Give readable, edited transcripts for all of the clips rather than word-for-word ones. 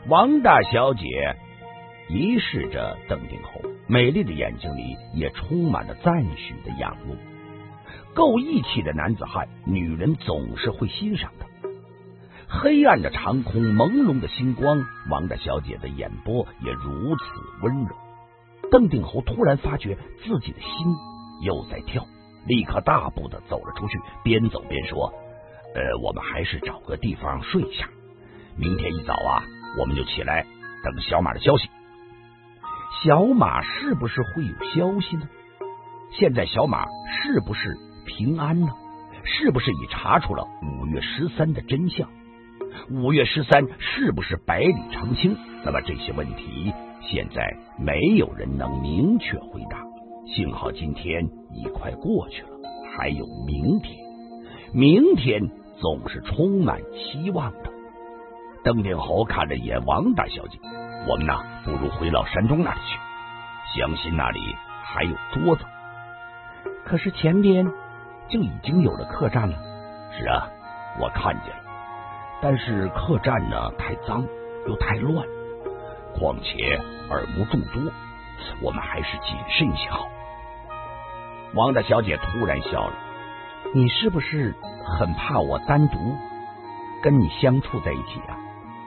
王大小姐疑视着邓定侯，美丽的眼睛里也充满了赞许的仰慕。够义气的男子汉，女人总是会欣赏的。黑暗的长空，朦胧的星光，王大小姐的眼波也如此温柔。邓定侯突然发觉自己的心又在跳，立刻大步的走了出去，边走边说：我们还是找个地方睡一下，明天一早啊，我们就起来等小马的消息。小马是不是会有消息呢？现在小马是不是平安呢？是不是已查出了5月13的真相？5月13是不是百里长青？那么这些问题现在没有人能明确回答。幸好今天已快过去了，还有明天，明天总是充满希望的。邓定侯看了一眼王大小姐，我们呢，不如回到山东那里去，相信那里还有桌子。可是前边就已经有了客栈了。是啊，我看见了，但是客栈呢太脏又太乱，况且耳目众多，我们还是谨慎些好。王大小姐突然笑了，你是不是很怕我单独跟你相处在一起啊？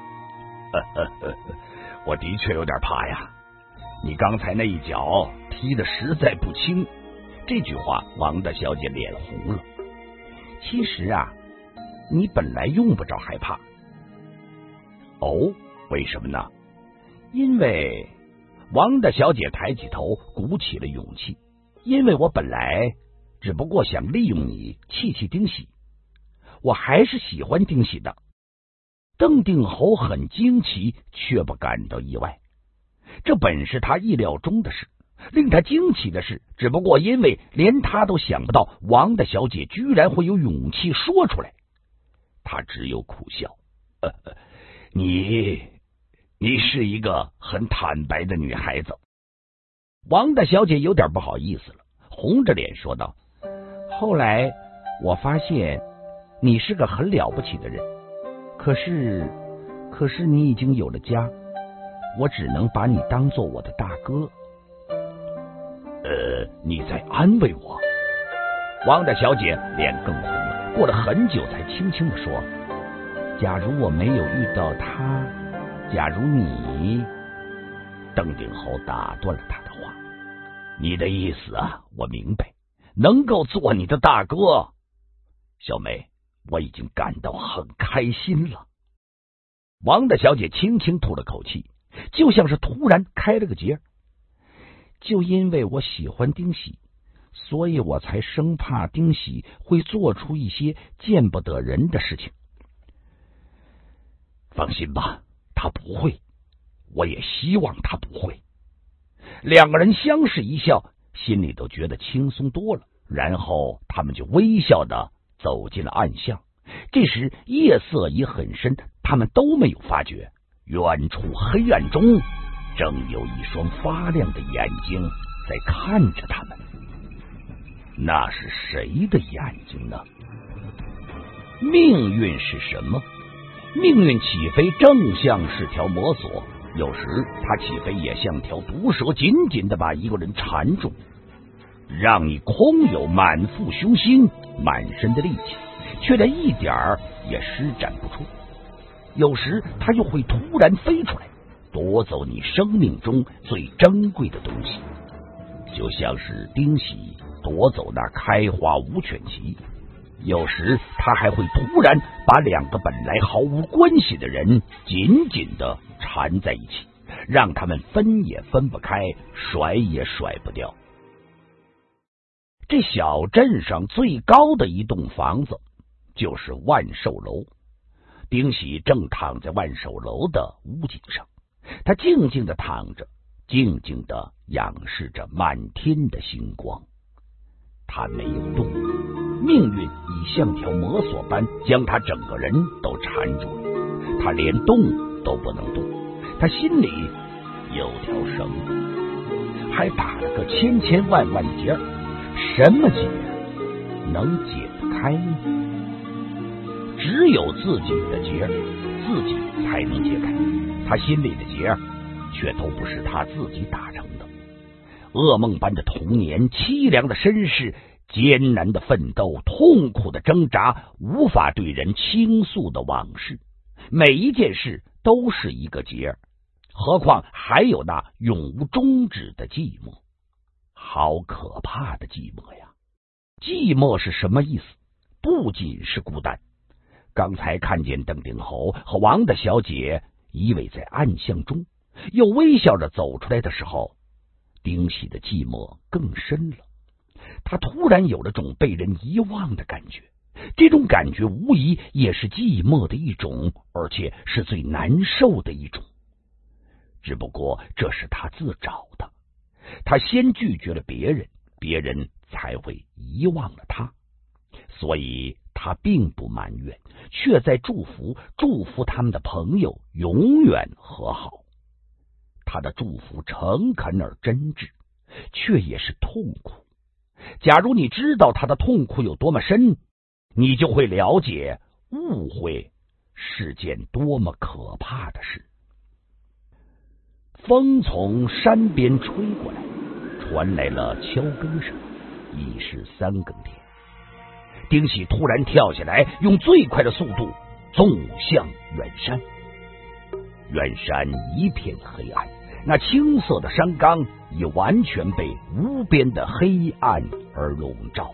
我的确有点怕呀，你刚才那一脚踢得实在不轻。这句话王大小姐脸红了。其实啊，你本来用不着害怕。哦，为什么呢？因为王大小姐抬起头，鼓起了勇气。因为我本来只不过想利用你气气丁喜，我还是喜欢丁喜的。邓定侯很惊奇，却不感到意外，这本是他意料中的事。令他惊奇的是，只不过因为连他都想不到王大小姐居然会有勇气说出来，他只有苦笑。你是一个很坦白的女孩子。王大小姐有点不好意思了，红着脸说道：后来我发现你是个很了不起的人，可是你已经有了家，我只能把你当做我的大哥。你在安慰我？王大小姐脸更红了，过了很久才轻轻地说：假如我没有遇到他，假如你……邓定侯打断了他的话。你的意思啊，我明白，能够做你的大哥，小梅，我已经感到很开心了。王大小姐轻轻吐了口气，就像是突然开了个结。就因为我喜欢丁喜，所以我才生怕丁喜会做出一些见不得人的事情。放心吧，他不会，我也希望他不会。两个人相视一笑，心里都觉得轻松多了，然后他们就微笑的走进了暗巷。这时夜色已很深，他们都没有发觉，远处黑暗中正有一双发亮的眼睛在看着他们。那是谁的眼睛呢？命运是什么？命运起飞正像是条魔索，有时它起飞也像条毒蛇，紧紧的把一个人缠住，让你空有满腹雄心，满身的力气，却连一点儿也施展不出。有时它又会突然飞出来，夺走你生命中最珍贵的东西，就像是丁喜夺走那开花无犬旗。有时他还会突然把两个本来毫无关系的人紧紧的缠在一起，让他们分也分不开，甩也甩不掉。这小镇上最高的一栋房子就是万寿楼。丁喜正躺在万寿楼的屋顶上，他静静的躺着，静静的仰视着满天的星光。他没有动，命运已像条魔索般将他整个人都缠住了，他连动都不能动。他心里有条绳子，还打了个千千万万结，什么结能解得开呢？只有自己的结，自己才能解开。 他心里的结却都不是他自己打成的。噩梦般的童年，凄凉的身世，艰难的奋斗，痛苦的挣扎，无法对人倾诉的往事，每一件事都是一个结，何况还有那永无终止的寂寞。好可怕的寂寞呀！寂寞是什么意思？不仅是孤单。刚才看见邓定侯和王大小姐依偎在暗巷中，又微笑着走出来的时候，丁喜的寂寞更深了。他突然有了种被人遗忘的感觉，这种感觉无疑也是寂寞的一种，而且是最难受的一种。只不过这是他自找的，他先拒绝了别人，别人才会遗忘了他，所以他并不埋怨，却在祝福他们的朋友永远和好。他的祝福诚恳而真挚，却也是痛苦。假如你知道他的痛苦有多么深，你就会了解误会是件多么可怕的事。风从山边吹过来，传来了敲更声，已是3更天。丁喜突然跳下来，用最快的速度纵向远山。远山一片黑暗，那青色的山岗已完全被无边的黑暗而笼罩。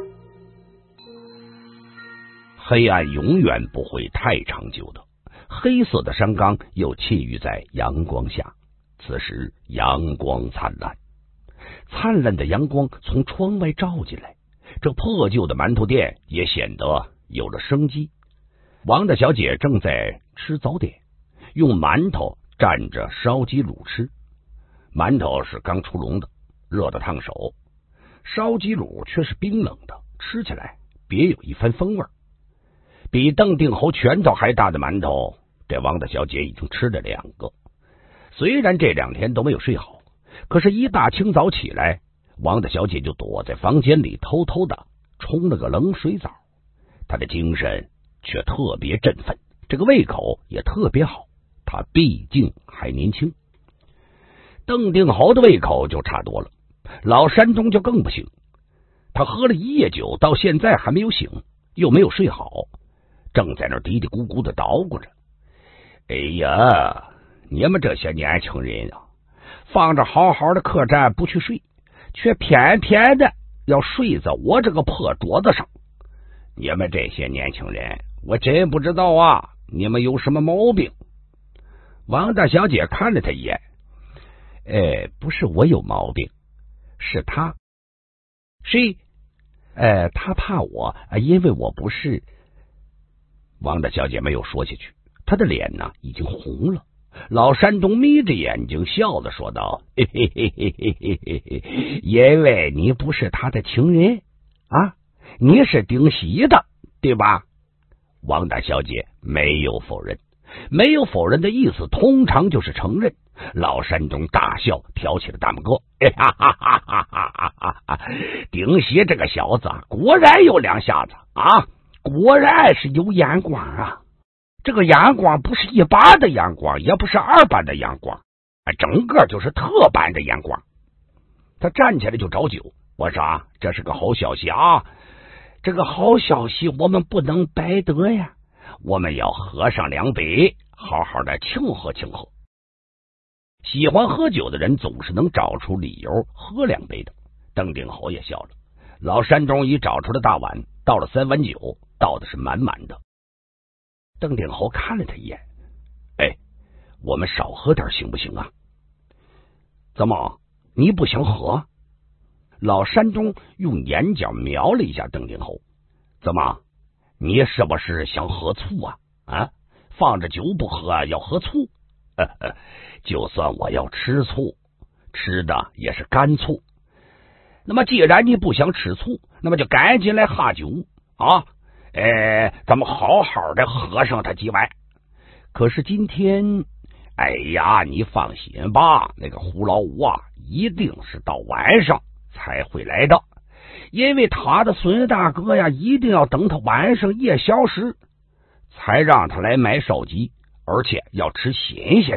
黑暗永远不会太长久的，黑色的山岗又浸浴在阳光下。此时阳光灿烂，灿烂的阳光从窗外照进来，这破旧的馒头店也显得有了生机。王大小姐正在吃早点，用馒头蘸着烧鸡卤吃。馒头是刚出笼的，热得烫手，烧鸡卤却是冰冷的，吃起来别有一番风味。比邓定侯拳头还大的馒头，这王大小姐已经吃了2个。虽然这2天都没有睡好，可是一大清早起来，王大小姐就躲在房间里偷偷的冲了个冷水澡。她的精神却特别振奋，这个胃口也特别好，她毕竟还年轻。邓定侯的胃口就差多了，老山东就更不行。他喝了1夜酒，到现在还没有醒，又没有睡好，正在那嘀嘀咕咕的捣鼓着。哎呀，你们这些年轻人啊，放着好好的客栈不去睡，却偏偏的要睡在我这个破桌子上。你们这些年轻人，我真不知道啊，你们有什么毛病？王大小姐看了他一眼，不是我有毛病，是他。谁？他怕我，因为我不是。王大小姐没有说下去，她的脸呢已经红了。老山东眯着眼睛笑着说道：“嘿嘿嘿嘿嘿嘿嘿，因为你不是他的情人啊，你是丁喜的，对吧？”王大小姐没有否认，没有否认的意思通常就是承认。老山东大笑，挑起了大拇哥，哈哈哈哈哈哈！丁喜这个小子果然有2下子啊，果然是有眼光啊！这个阳光不是一般的阳光，也不是2般的阳光，整个就是特般的阳光。他站起来就找酒，我说这是个好消息啊，这个好消息我们不能白得呀，我们要喝上2杯，好好的庆贺庆贺。喜欢喝酒的人总是能找出理由喝2杯的。邓定侯也笑了，老山中已找出了大碗，倒了3碗酒，倒的是满满的。邓定侯看了他一眼，我们少喝点行不行啊？怎么，你不想喝？老山中用眼角瞄了一下邓定侯，怎么，你是不是想喝醋啊？放着酒不喝，要喝醋？就算我要吃醋，吃的也是干醋。那么既然你不想吃醋，那么就赶紧来喝酒啊！咱们好好的喝上它几碗。可是今天，哎呀，你放心吧，那个胡老五啊，一定是到晚上才会来的，因为他的孙大哥呀，一定要等他晚上夜宵时，才让他来买烧鸡，而且要吃新鲜的，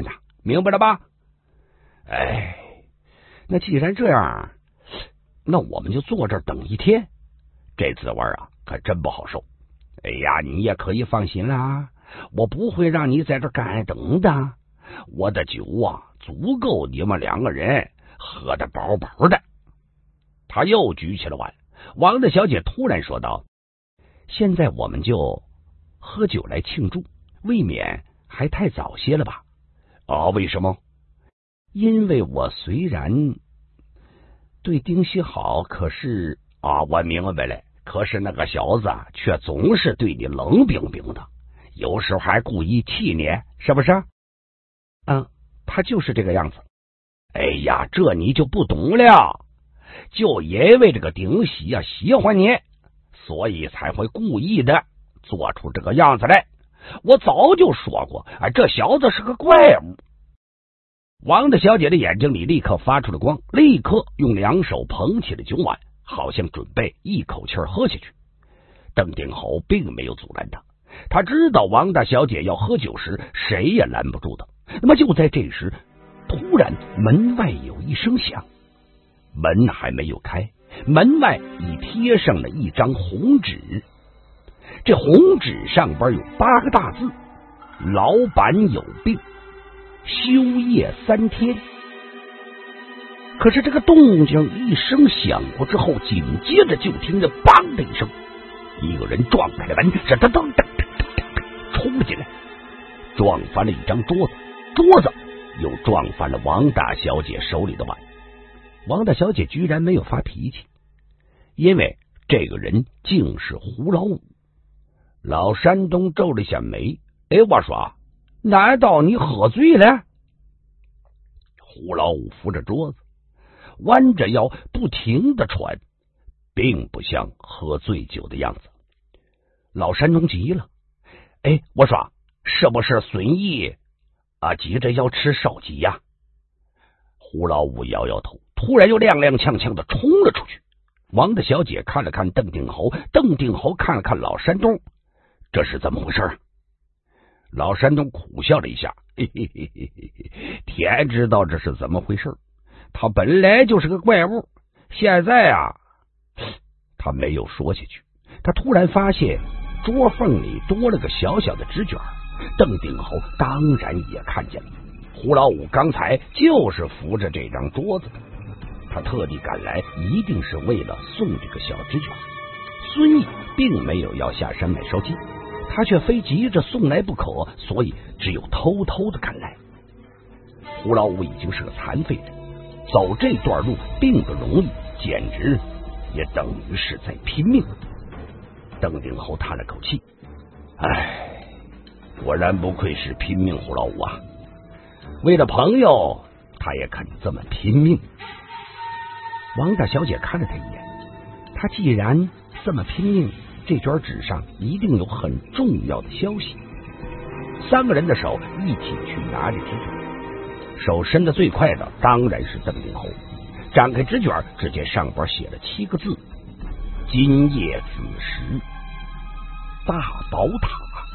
明白了吧？哎，那既然这样，那我们就坐这儿等一天，这滋味啊可真不好受。哎呀，你也可以放心啦，我不会让你在这干等的，我的酒啊足够你们2个人喝得饱饱的。他又举起了碗，王大小姐突然说道：现在我们就喝酒来庆祝，未免还太早些了吧？为什么？因为我虽然对丁西好，可是我明白了，可是那个小子却总是对你冷冰冰的，有时候还故意气你，是不是？他就是这个样子。哎呀，这你就不懂了，就因为这个丁喜喜欢你，所以才会故意的做出这个样子来。我早就说过，这小子是个怪物。王大小姐的眼睛里立刻发出了光，立刻用2手捧起了酒碗，好像准备一口气喝下去。邓定侯并没有阻拦他，他知道王大小姐要喝酒时谁也拦不住的。那么就在这时，突然门外有一声响，门还没有开，门外已贴上了一张红纸，这红纸上边有8个大字：老板有病，休业3天。可是这个动静一声响过之后，紧接着就听着梆的一声，一个人撞开了门，是噔噔噔噔冲了进来，撞翻了一张桌子，桌子又撞翻了王大小姐手里的碗。王大小姐居然没有发脾气，因为这个人竟是胡老五。老山东皱了下眉，我说，难道你喝醉了？胡老五扶着桌子，弯着腰不停的喘，并不像喝醉酒的样子。老山东急了，我说，是不是孙毅急着要吃烧鸡呀？胡老五摇摇头，突然又踉踉跄跄的冲了出去。王大小姐看了看邓定侯，邓定侯看了看老山东，这是怎么回事啊？老山东苦笑了一下，天知道这是怎么回事。他本来就是个怪物，现在他没有说下去。他突然发现桌缝里多了个小小的纸卷，邓定侯当然也看见了。胡老五刚才就是扶着这张桌子的，他特地赶来，一定是为了送这个小纸卷。孙毅并没有要下山买烧鸡，他却非急着送来不可，所以只有偷偷的赶来。胡老五已经是个残废人，走这段路并不容易，简直也等于是在拼命。邓定侯叹了口气，果然不愧是拼命胡老五啊，为了朋友他也肯这么拼命。王大小姐看了他一眼，他既然这么拼命，这卷纸上一定有很重要的消息。3个人的手一起去拿着纸卷，手伸得最快的当然是邓定侯。展开纸卷，只见上边写了7个字：今夜子时大宝塔。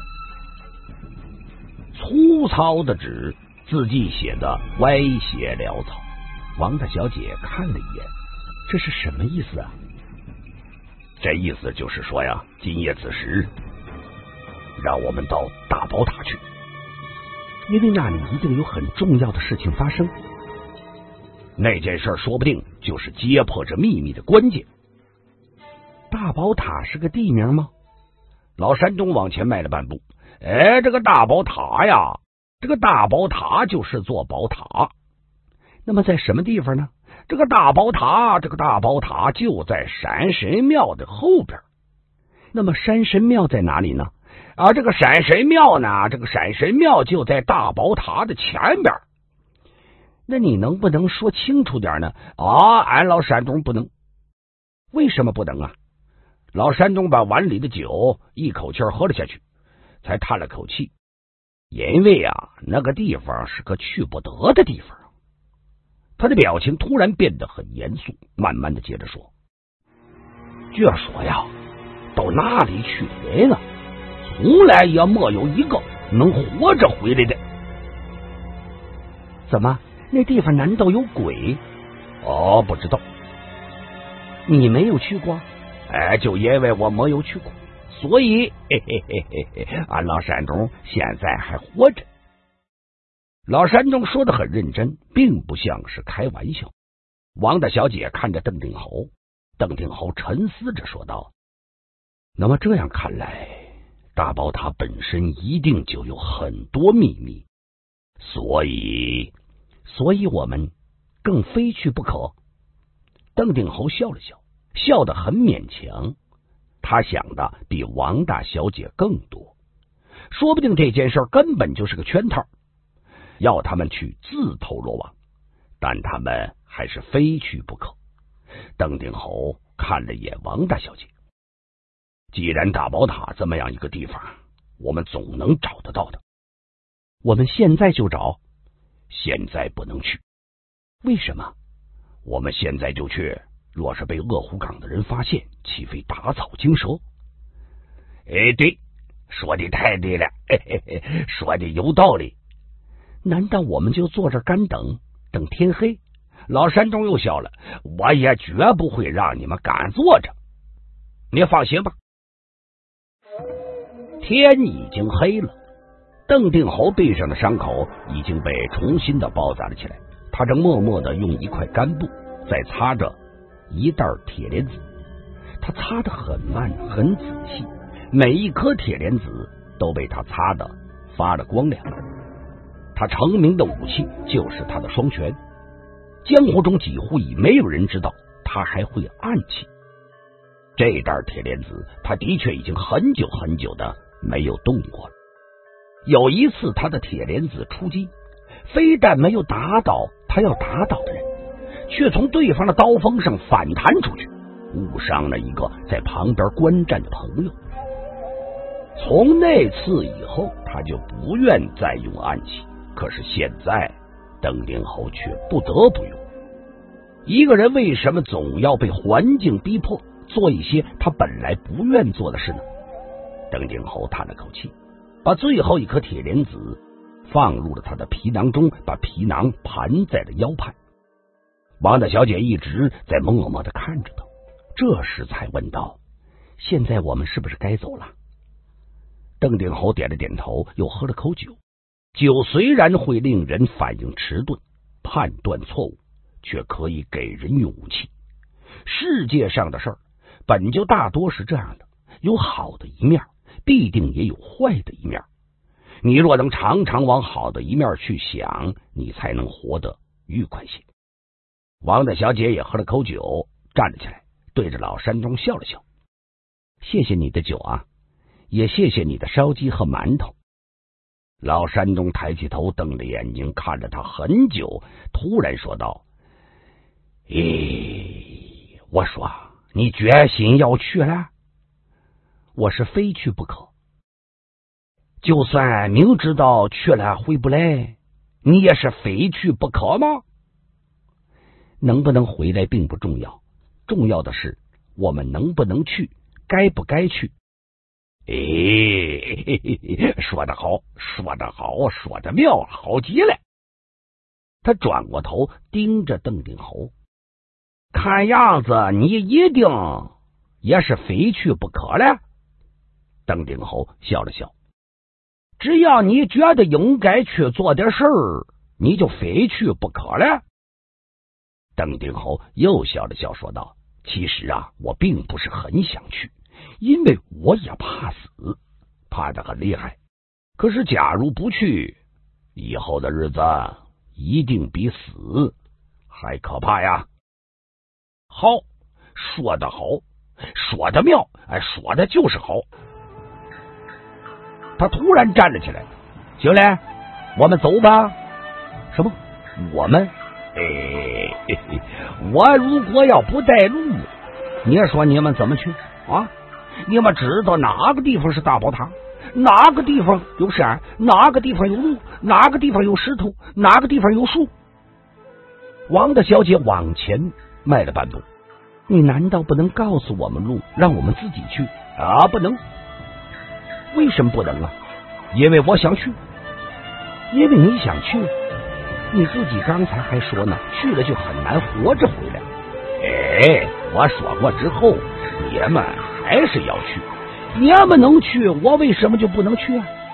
粗糙的纸，字迹写得歪斜潦草。王大小姐看了一眼，这是什么意思啊？这意思就是说呀，今夜子时让我们到大宝塔去，因为那里一定有很重要的事情发生。那件事说不定就是揭破这秘密的关键。大宝塔是个地名吗？老山东往前迈了半步，这个大宝塔呀，这个大宝塔就是座宝塔。那么在什么地方呢？这个大宝塔就在山神庙的后边。那么山神庙在哪里呢？这个山神庙呢，这个山神庙就在大宝塔的前边。那你能不能说清楚点呢？俺老山东不能。为什么不能啊？老山东把碗里的酒一口气喝了下去，才叹了口气，因为那个地方是个去不得的地方。他的表情突然变得很严肃，慢慢的接着说，据说呀，到哪里去的人从来也没有一个能活着回来的。 怎么？那地方难道有鬼？哦，不知道。你没有去过？就因为我没有去过，所以俺老山中现在还活着。老山中说的很认真，并不像是开玩笑。王大小姐看着邓定侯，邓定侯沉思着说道：那么这样看来，大宝塔本身一定就有很多秘密，所以我们更非去不可。邓定侯笑了笑，笑得很勉强，他想的比王大小姐更多，说不定这件事根本就是个圈套，要他们去自投罗网，但他们还是非去不可。邓定侯看了眼王大小姐，既然大宝塔这么样一个地方，我们总能找得到的。我们现在就找？现在不能去。为什么？我们现在就去，若是被鄂湖港的人发现，岂非打草惊蛇？对，说的太对了，说的有道理。难道我们就坐这干等天黑？老山中又笑了，我也绝不会让你们干坐着。你放心吧。天已经黑了，邓定侯背上的伤口已经被重新的包扎了起来，他正默默的用一块干布在擦着一袋铁莲子，他擦得很慢很仔细，每一颗铁莲子都被他擦得发了光亮。他成名的武器就是他的双拳，江湖中几乎已没有人知道他还会暗器。这袋铁莲子他的确已经很久很久的没有动过了。有一次他的铁莲子出击，非但没有打倒他要打倒的人，却从对方的刀锋上反弹出去，误伤了一个在旁边观战的朋友。从那次以后，他就不愿再用暗器，可是现在邓定侯却不得不用。一个人为什么总要被环境逼迫做一些他本来不愿做的事呢？邓定侯叹了口气，把最后一颗铁莲子放入了他的皮囊中，把皮囊盘在了腰畔。王大小姐一直在默默的看着他，这时才问道：现在我们是不是该走了？邓定侯点了点头，又喝了口酒。酒虽然会令人反应迟钝，判断错误，却可以给人用武器。世界上的事儿本就大多是这样的，有好的一面，必定也有坏的一面。你若能常常往好的一面去想，你才能活得愉快些。王大小姐也喝了口酒，站了起来，对着老山中笑了笑：谢谢你的酒啊，也谢谢你的烧鸡和馒头。老山中抬起头，瞪着眼睛看着他很久，突然说道：我说你决心要去了？我是非去不可。就算明知道去了回不来，你也是非去不可吗？能不能回来并不重要，重要的是我们能不能去，该不该去。说得好，说得好，说得妙，好极了。他转过头盯着邓定侯，看样子你一定也是非去不可了。邓定侯笑了笑，只要你觉得应该去做点事儿，你就非去不可了。邓定侯又笑了笑说道：其实啊，我并不是很想去，因为我也怕死，怕得很厉害。可是假如不去，以后的日子一定比死还可怕呀。好，说得好，说得妙，说的就是好。他突然站了起来，行嘞，我们走吧。什么？我们？我如果要不带路，你说你们怎么去啊？你们知道哪个地方是大宝塔？哪个地方有山？哪个地方有路？哪个地方有石头？哪个地方有树？王大小姐往前迈了半步，你难道不能告诉我们路，让我们自己去啊？不能。为什么不能啊？因为我想去。因为你想去， 你自己刚才还说呢，去了就很难活着回来。哎，我说过之后，你们还是要去。你们能去，我为什么就不能去啊？